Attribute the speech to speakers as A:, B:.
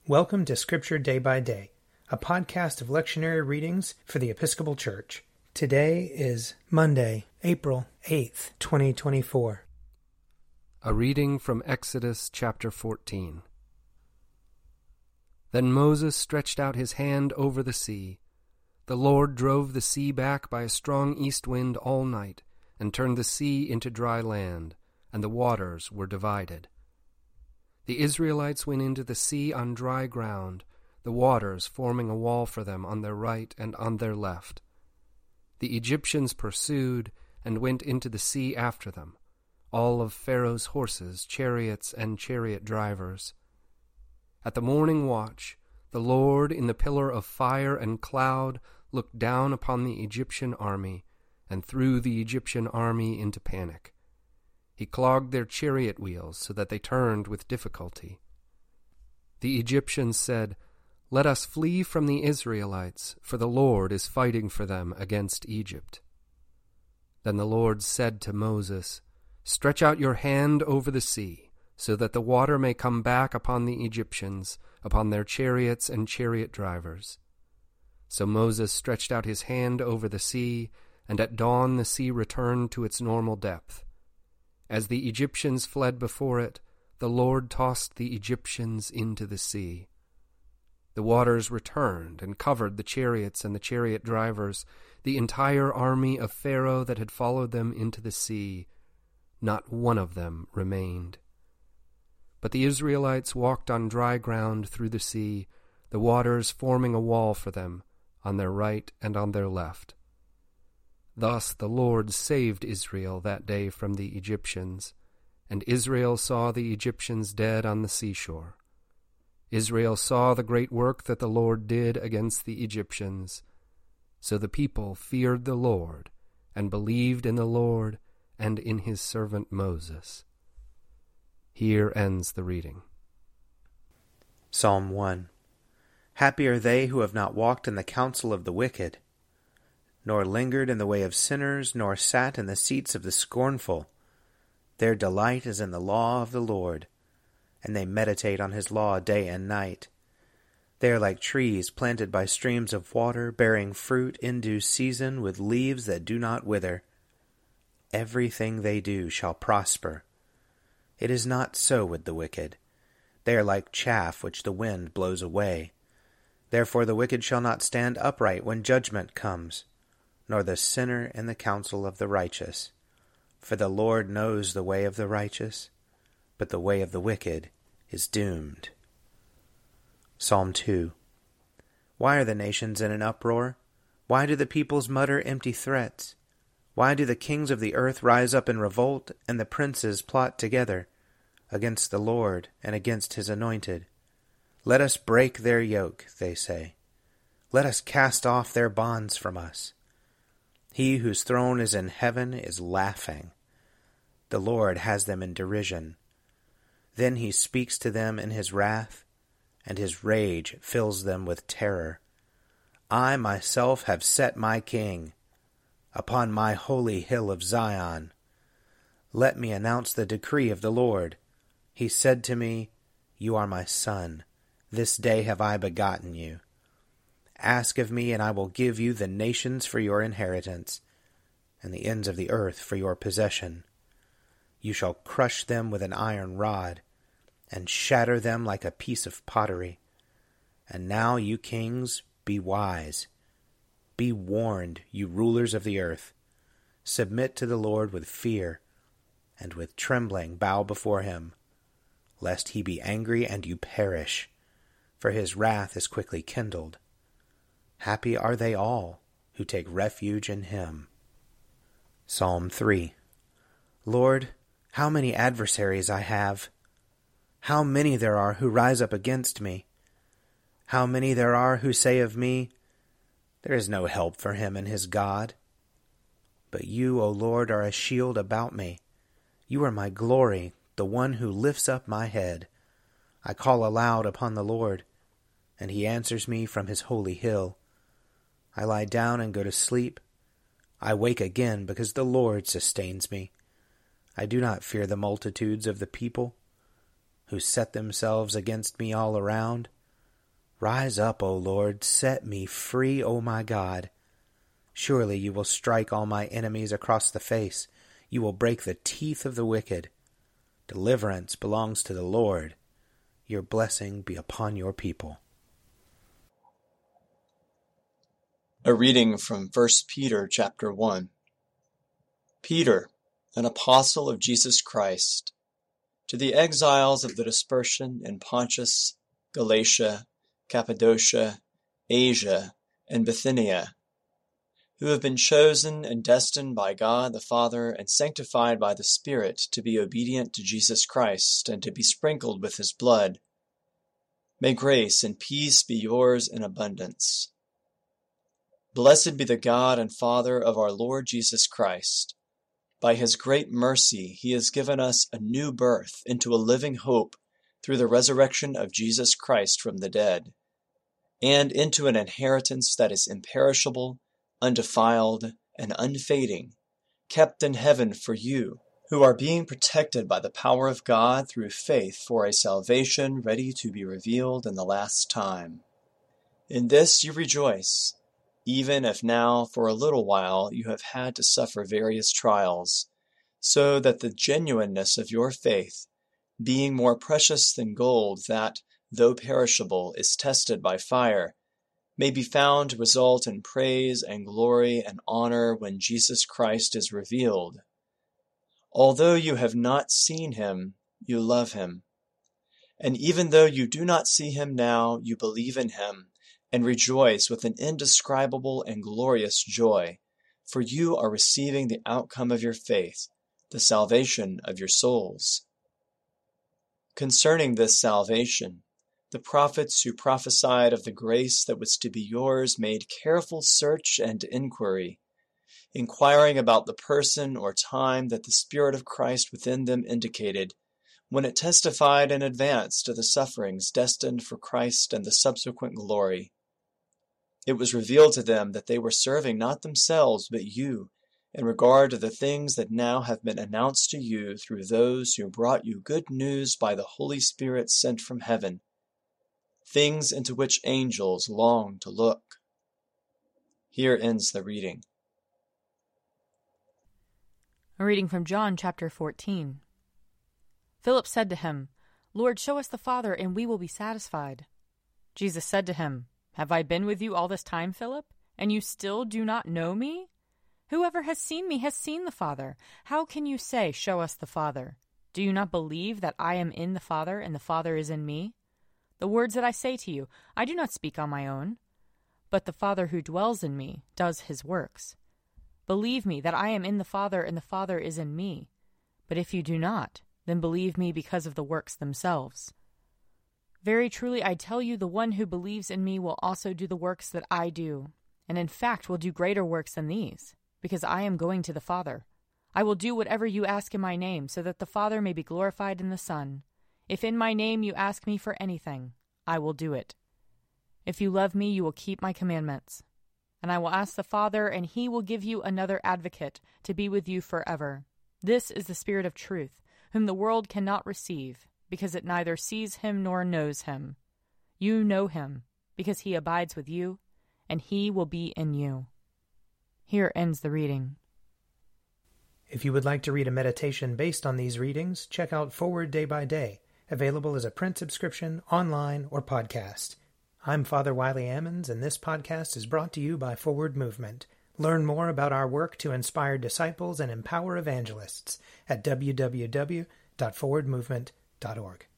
A: Welcome to Scripture Day by Day, a podcast of lectionary readings for the Episcopal Church. Today is Monday, April 8th, 2024.
B: A reading from Exodus chapter 14. Then Moses stretched out his hand over the sea. The Lord drove the sea back by a strong east wind all night, and turned the sea into dry land, and the waters were divided. The Israelites went into the sea on dry ground, the waters forming a wall for them on their right and on their left. The Egyptians pursued and went into the sea after them, all of Pharaoh's horses, chariots, and chariot drivers. At the morning watch, the Lord in the pillar of fire and cloud looked down upon the Egyptian army and threw the Egyptian army into panic. He clogged their chariot wheels so that they turned with difficulty. The Egyptians said, "Let us flee from the Israelites, for the Lord is fighting for them against Egypt." Then the Lord said to Moses, "Stretch out your hand over the sea, so that the water may come back upon the Egyptians, upon their chariots and chariot drivers." So Moses stretched out his hand over the sea, and at dawn the sea returned to its normal depth. As the Egyptians fled before it, the Lord tossed the Egyptians into the sea. The waters returned and covered the chariots and the chariot drivers, the entire army of Pharaoh that had followed them into the sea. Not one of them remained. But the Israelites walked on dry ground through the sea, the waters forming a wall for them on their right and on their left. Thus the Lord saved Israel that day from the Egyptians, and Israel saw the Egyptians dead on the seashore. Israel saw the great work that the Lord did against the Egyptians. So the people feared the Lord, and believed in the Lord and in his servant Moses. Here ends the reading.
C: Psalm 1. Happy are they who have not walked in the counsel of the wicked, nor lingered in the way of sinners, nor sat in the seats of the scornful. Their delight is in the law of the Lord, and they meditate on his law day and night. They are like trees planted by streams of water, bearing fruit in due season, with leaves that do not wither. Everything they do shall prosper. It is not so with the wicked. They are like chaff which the wind blows away. Therefore the wicked shall not stand upright when judgment comes, nor the sinner in the counsel of the righteous. For the Lord knows the way of the righteous, but the way of the wicked is doomed. Psalm 2. Why are the nations in an uproar? Why do the peoples mutter empty threats? Why do the kings of the earth rise up in revolt, and the princes plot together against the Lord and against his anointed? Let us break their yoke, they say. Let us cast off their bonds from us. He whose throne is in heaven is laughing. The Lord has them in derision. Then he speaks to them in his wrath, and his rage fills them with terror. I myself have set my king upon my holy hill of Zion. Let me announce the decree of the Lord. He said to me, "You are my son. This day have I begotten you. Ask of me, and I will give you the nations for your inheritance, and the ends of the earth for your possession. You shall crush them with an iron rod, and shatter them like a piece of pottery. And now, you kings, be wise. Be warned, you rulers of the earth. Submit to the Lord with fear, and with trembling bow before him, lest he be angry and you perish, for his wrath is quickly kindled. Happy are they all who take refuge in him." Psalm 3. Lord, how many adversaries I have! How many there are who rise up against me! How many there are who say of me, "There is no help for him in his God." But you, O Lord, are a shield about me. You are my glory, the one who lifts up my head. I call aloud upon the Lord, and he answers me from his holy hill. I lie down and go to sleep. I wake again because the Lord sustains me. I do not fear the multitudes of the people who set themselves against me all around. Rise up, O Lord, set me free, O my God. Surely you will strike all my enemies across the face. You will break the teeth of the wicked. Deliverance belongs to the Lord. Your blessing be upon your people.
D: A reading from 1 Peter chapter 1. Peter, an apostle of Jesus Christ, to the exiles of the dispersion in Pontus, Galatia, Cappadocia, Asia, and Bithynia, who have been chosen and destined by God the Father and sanctified by the Spirit to be obedient to Jesus Christ and to be sprinkled with his blood. May grace and peace be yours in abundance. Blessed be the God and Father of our Lord Jesus Christ. By his great mercy he has given us a new birth into a living hope through the resurrection of Jesus Christ from the dead, and into an inheritance that is imperishable, undefiled, and unfading, kept in heaven for you, who are being protected by the power of God through faith for a salvation ready to be revealed in the last time. In this you rejoice, even if now for a little while you have had to suffer various trials, so that the genuineness of your faith, being more precious than gold that, though perishable, is tested by fire, may be found to result in praise and glory and honor when Jesus Christ is revealed. Although you have not seen him, you love him. And even though you do not see him now, you believe in him and rejoice with an indescribable and glorious joy, for you are receiving the outcome of your faith, the salvation of your souls. Concerning this salvation, the prophets who prophesied of the grace that was to be yours made careful search and inquiry, inquiring about the person or time that the Spirit of Christ within them indicated, when it testified in advance to the sufferings destined for Christ and the subsequent glory. It was revealed to them that they were serving not themselves but you, in regard to the things that now have been announced to you through those who brought you good news by the Holy Spirit sent from heaven, things into which angels long to look. Here ends the reading.
E: A reading from John chapter 14. Philip said to him, Lord, show us the Father, and we will be satisfied. Jesus said to him, Have I been with you all this time, Philip, and you still do not know me? Whoever has seen me has seen the Father. How can you say, Show us the Father? Do you not believe that I am in the Father, and the Father is in me? The words that I say to you, I do not speak on my own, but the Father who dwells in me does his works. Believe me that I am in the Father, and the Father is in me. But if you do not, then believe me because of the works themselves. Very truly I tell you, the one who believes in me will also do the works that I do, and in fact will do greater works than these, because I am going to the Father. I will do whatever you ask in my name, so that the Father may be glorified in the Son. If in my name you ask me for anything, I will do it. If you love me, you will keep my commandments. And I will ask the Father, and he will give you another advocate to be with you forever. This is the Spirit of truth, whom the world cannot receive, because it neither sees him nor knows him. You know him, because he abides with you, and he will be in you. Here ends the reading.
A: If you would like to read a meditation based on these readings, check out Forward Day by Day, available as a print subscription, online, or podcast. I'm Father Wiley Ammons, and this podcast is brought to you by Forward Movement. Learn more about our work to inspire disciples and empower evangelists at www.forwardmovement.org.